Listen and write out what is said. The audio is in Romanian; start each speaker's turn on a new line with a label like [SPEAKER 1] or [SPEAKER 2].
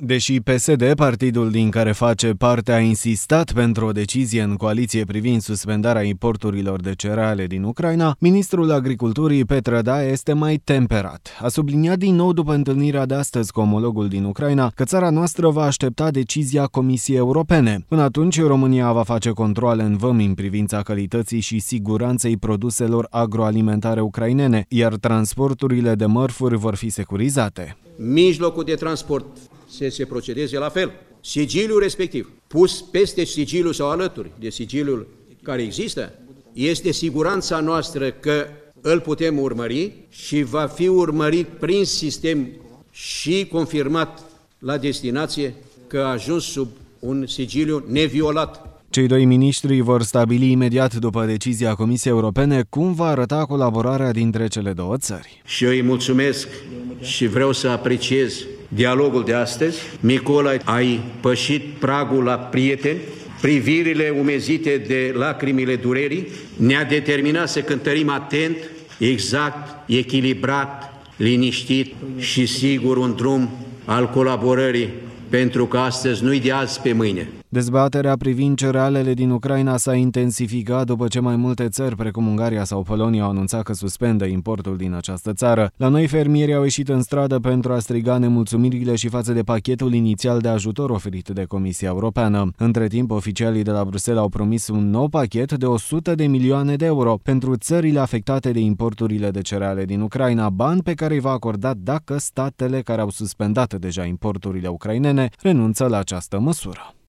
[SPEAKER 1] Deși PSD, partidul din care face parte, a insistat pentru o decizie în coaliție privind suspendarea importurilor de cereale din Ucraina, ministrul Agriculturii Petre Daia este mai temperat. A subliniat din nou după întâlnirea de astăzi cu omologul din Ucraina că țara noastră va aștepta decizia Comisiei Europene. Până atunci, România va face controale în vămi în privința calității și siguranței produselor agroalimentare ucrainene, iar transporturile de mărfuri vor fi securizate.
[SPEAKER 2] Mijlocul de transport se procedeze la fel. Sigiliul respectiv, pus peste sigiliul sau alături de sigiliul care există, este siguranța noastră că îl putem urmări și va fi urmărit prin sistem și confirmat la destinație că a ajuns sub un sigiliu neviolat.
[SPEAKER 1] Cei doi miniștri vor stabili imediat după decizia Comisiei Europene cum va arăta colaborarea dintre cele două țări.
[SPEAKER 2] Și eu îi mulțumesc și vreau să apreciez dialogul de astăzi. Nicolae, ai pășit pragul la prieteni, privirile umezite de lacrimile durerii ne-a determinat să cântărim atent, exact, echilibrat, liniștit și sigur un drum al colaborării, pentru că astăzi nu-i de azi pe mâine.
[SPEAKER 1] Dezbaterea privind cerealele din Ucraina s-a intensificat după ce mai multe țări, precum Ungaria sau Polonia, au anunțat că suspendă importul din această țară. La noi, fermierii au ieșit în stradă pentru a striga nemulțumirile și față de pachetul inițial de ajutor oferit de Comisia Europeană. Între timp, oficialii de la Bruxelles au promis un nou pachet de 100 de milioane de euro pentru țările afectate de importurile de cereale din Ucraina, bani pe care îi va acorda dacă statele care au suspendat deja importurile ucrainene renunță la această măsură.